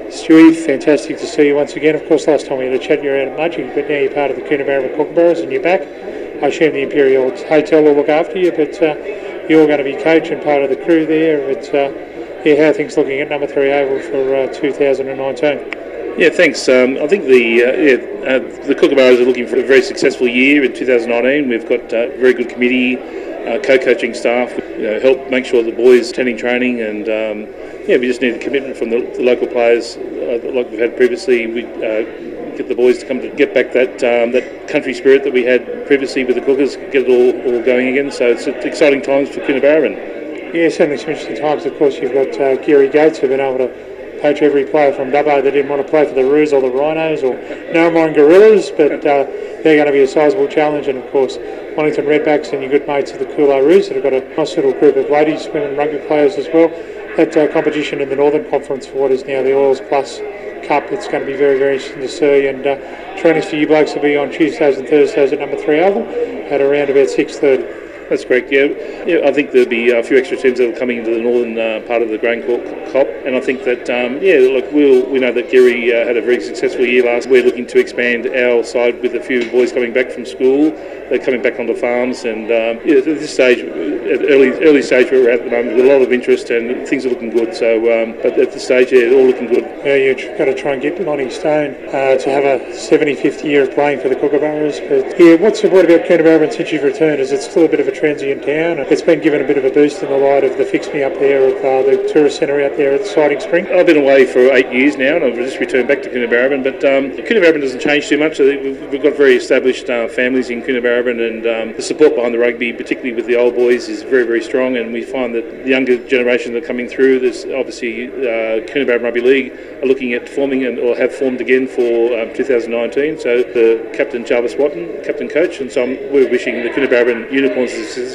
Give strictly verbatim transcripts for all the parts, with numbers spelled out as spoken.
Stewie, fantastic to see you once again. Of course, last time we had a chat, you were out at Mudgee, but now you're part of the Coonabarabran Kookaburras and you're back. I assume the Imperial Hotel will look after you, but uh, you're going to be coach and part of the crew there. But uh, yeah, how are things looking at number three Oval for uh, two thousand nineteen? Yeah, thanks. Um, I think the uh, yeah, uh, the Kookaburras are looking for a very successful year in two thousand nineteen. We've got a uh, very good committee, uh, co-coaching staff, you know, help make sure the boys attending training, and um, yeah, we just need a commitment from the, the local players, uh, like we've had previously. We uh, get the boys to come to get back that um, that country spirit that we had previously with the Cookers, get it all, all going again. So it's exciting times for Coonabarabran. Yeah, certainly some interesting times. Of course, you've got uh, Gary Gates, who've been able to poach every player from Dubbo that didn't want to play for the Roos or the Rhinos or Narromine Gorillas, but uh, they're going to be a sizable challenge. And of course, Wellington Redbacks and your good mates of the Coolo Roos that have got a nice little group of ladies, women rugby players as well. That uh, competition in the Northern Conference for what is now the Oils Plus Cup, it's going to be very, very interesting to see. And uh, trainings for you blokes will be on Tuesdays and Thursdays at number three Oval at around about six thirty. That's correct, yeah. yeah. I think there'll be a few extra teams that are coming into the northern uh, part of the Graincorp Cop, and I think that, um, yeah, look, we'll, we know that Gary uh, had a very successful year last. We're looking to expand our side with a few boys coming back from school. They're coming back onto farms, and um, yeah, at this stage, at early early stage where we're at the moment, with a lot of interest, and things are looking good. So, um, but at this stage, yeah, all looking good. Yeah, you've got to try and get Lonnie Stone uh, to have a seventy-fifth year of playing for the Kookaburras. But yeah, what's the word about Coonabarabran since you've returned? Is it still a bit of a transient town? It's been given a bit of a boost in the light of the Fix Me up there of uh, the tourist centre out there at Siding Spring. I've been away for eight years now, and I've just returned back to Coonabarabran. But um, Coonabarabran doesn't change too much. We've, we've got very established uh, families in Coonabarabran, and um, the support behind the rugby, particularly with the old boys, is very, very strong. And we find that the younger generation that are coming through, there's obviously uh, Coonabarabran Rugby League are looking at forming and or have formed again for um, two thousand nineteen. So the captain Jarvis Watton, captain coach, and so I'm, we're wishing the Coonabarabran Unicorns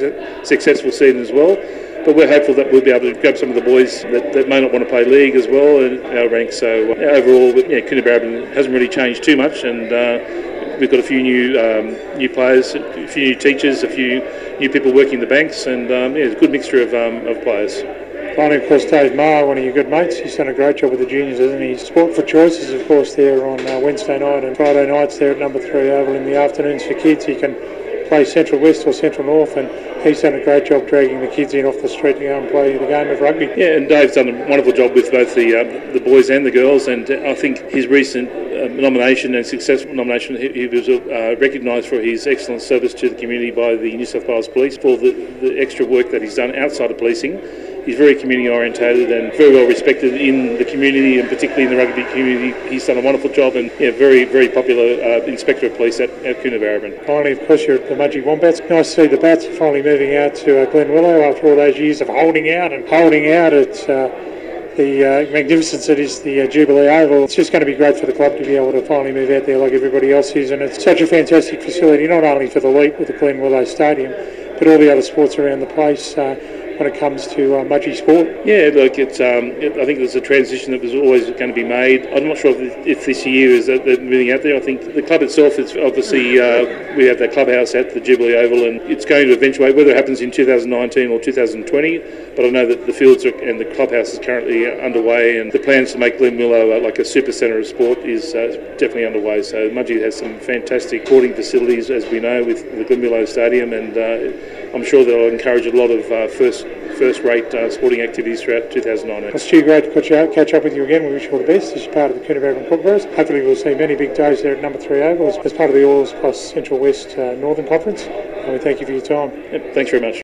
a successful season as well. But we're hopeful that we'll be able to grab some of the boys that, that may not want to play league as well in our ranks. So uh, overall, yeah, Coonabarabran hasn't really changed too much, and uh, we've got a few new um, new players, a few new teachers, a few new people working the banks, and um, yeah, it's a good mixture of, um, of players. Finally, of course, Dave Maher, one of your good mates, he's done a great job with the juniors, hasn't he? Sport for Choices, of course, there on uh, Wednesday night and Friday nights there at number three Oval in the afternoons for kids. You can play Central West or Central North, and he's done a great job dragging the kids in off the street to go and play the game of rugby. Yeah, and Dave's done a wonderful job with both the uh, the boys and the girls, and I think his recent uh, nomination and successful nomination, he, he was uh, recognised for his excellent service to the community by the New South Wales Police for the, the extra work that he's done outside of policing. He's very community orientated and very well respected in the community, and particularly in the rugby community. He's done a wonderful job, and yeah, very, very popular uh, Inspector of Police at, at Coonabarabran. Finally, of course, you're at the Mudgee Wombats. Nice to see the Bats finally moving out to uh, Glenwillow after all those years of holding out and holding out at uh, the uh, magnificence that is the uh, Jubilee Oval. It's just going to be great for the club to be able to finally move out there like everybody else is, and it's such a fantastic facility, not only for the league with the Glenwillow Stadium, but all the other sports around the place. Uh, when it comes to uh, Mudgee sport. Yeah, look, it's. Um, it, I think there's a transition that was always going to be made. I'm not sure if, if this year is that they're moving out there. I think the club itself is obviously, uh, we have the clubhouse at the Jubilee Oval, and it's going to eventuate, whether it happens in two thousand nineteen or two thousand twenty, but I know that the fields are, and the clubhouse is currently underway, and the plans to make Glenwillow uh, like a super centre of sport is uh, definitely underway. So Mudgee has some fantastic sporting facilities, as we know, with the Glenwillow Stadium, and uh, I'm sure they'll encourage a lot of uh, first first-rate uh, sporting activities throughout two thousand nineteen. It's Stu, great to catch up, catch up with you again. We wish you all the best as part of the Coonabarabran Kookaburras. Hopefully we'll see many big days there at number three Oval as part of the Oils Plus Central West uh, Northern Conference. And we thank you for your time. Yep, thanks very much.